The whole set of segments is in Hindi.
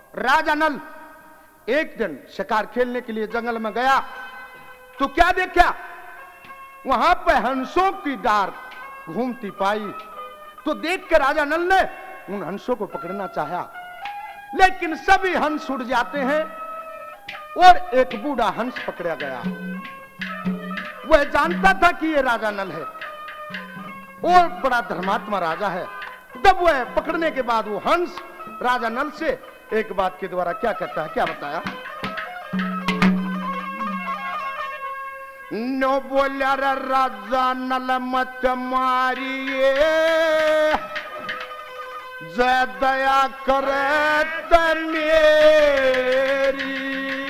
राजा नल एक दिन शिकार खेलने के लिए जंगल में गया तो क्या देखा, वहां पे हंसों की डार घूमती पाई। तो देख के राजा नल ने उन हंसों को पकड़ना चाहा, लेकिन सभी हंस उड़ जाते हैं और एक बूढ़ा हंस पकड़ा गया। वह जानता था कि ये राजा नल है और बड़ा धर्मात्मा राजा है। तब वह पकड़ने के बाद वो हंस राजा नल से एक बात के द्वारा क्या कहता है, क्या बताया। नो बोलिया रे राजा नल मत मारिए, जय दया करे ते मेरी,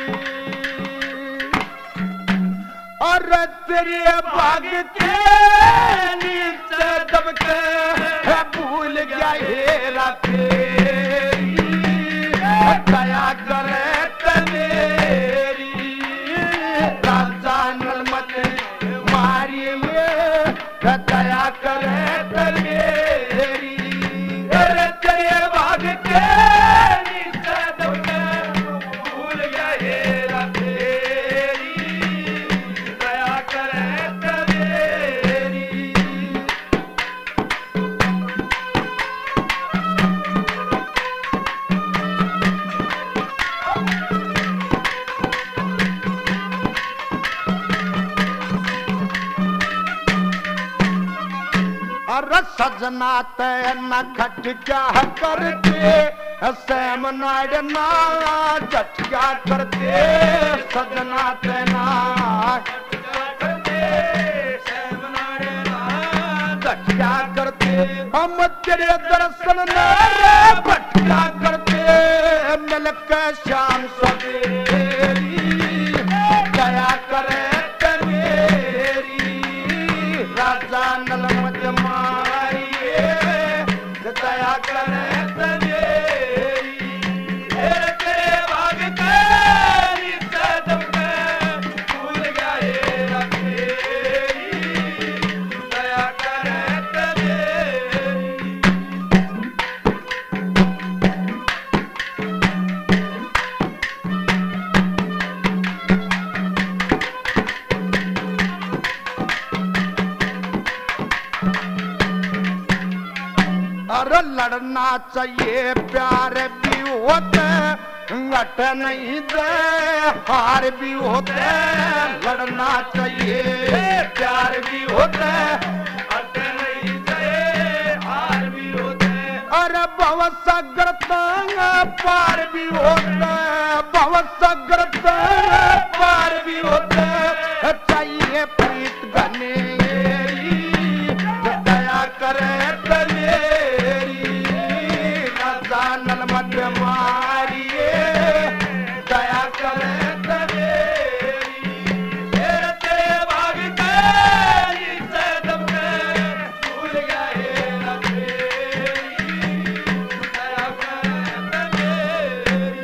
और तेरे भाग के नीचे दबके भूल गया हेरा तेरी, दया करे ते मेरी, राजा नल मत मारिए, दया करे ते मेरी, तेरे भाग के नीचे दबके भूल गया हेरा तेरी, दया करे ते मेरी। अरे सजना ते न खट क्या करते, सैम नाड़ना जट क्या करते, सजना ते ना सैम नाड़ना जट क्या करते, हम तेरे दर्शन न भट क्या करते, मिल के श्याम सवेरी, दया करे ते मेरी, राजा नल मत मारिए, दया करे ते मेरी, तेरे भाग के नीचे दबके भूल गया हेरा तेरी, दया करे ते मेरी। अरे लड़ना चाहिए प्यार भी होते, घट नहीं दे हार भी होते, लड़ना चाहिए प्यार भी होते, घट नहीं दे हार भी होते, अरे भव सागर पार भी होते, भव सागर पार भी होते, चाहिए प्रीत घने दया करे ते मेरी, राजा नल मत मारिए, दया करे ते मेरी, तेरे भाग के नीचे दबके भूल गया हेरा तेरी, दया करे ते मेरी।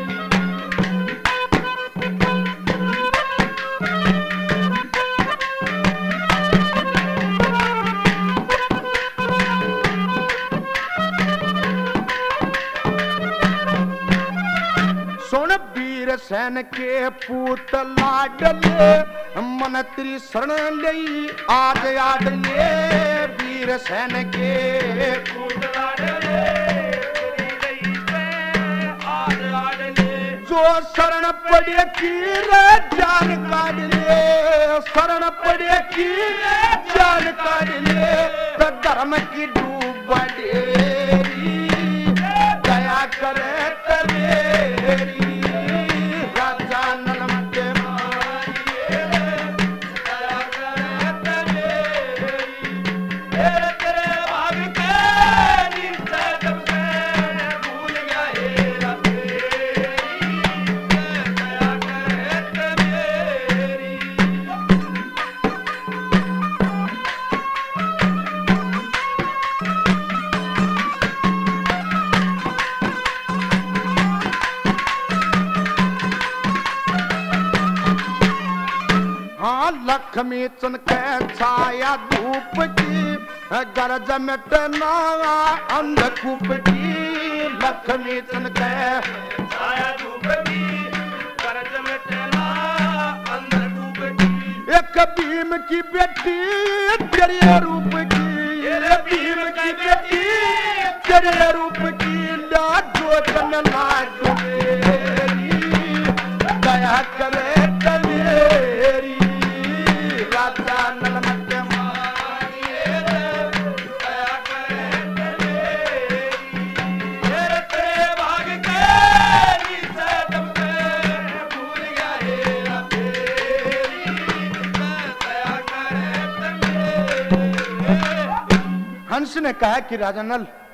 सुन वीर सेन के पूत लाडले, मन तेरी शरण लई आज आडले, वीर सेन के पूत लाडले, आज आडले, जो शरण पड़े की रे जान काट ले, शरण पड़े की जान काट ले, तो धर्म की डूब डेरी, दया करे ते मेरी, राजा नल मत मारिए, दया करे ते मेरी, तेरे भाग के नीचे दबके भूल गया हेरा तेरी, दया करे ते मेरी। लक्ष्मी चन के छाया धूप की, गरज मिटना अंधकूप की, लक्ष्मी चन के छाया भीम की बेटी तेरे रूप की, तेरे भीम की बेटी तेरे रूप की लाडो तन लाडो मेरी, दया करे तनेरी राजा नलमत मानिए दया करे तनेरी, तेरे भाग के नीचे तुम भूल गए तेरी, दया करे तनेरी। हंस ने कहा कि राजा नल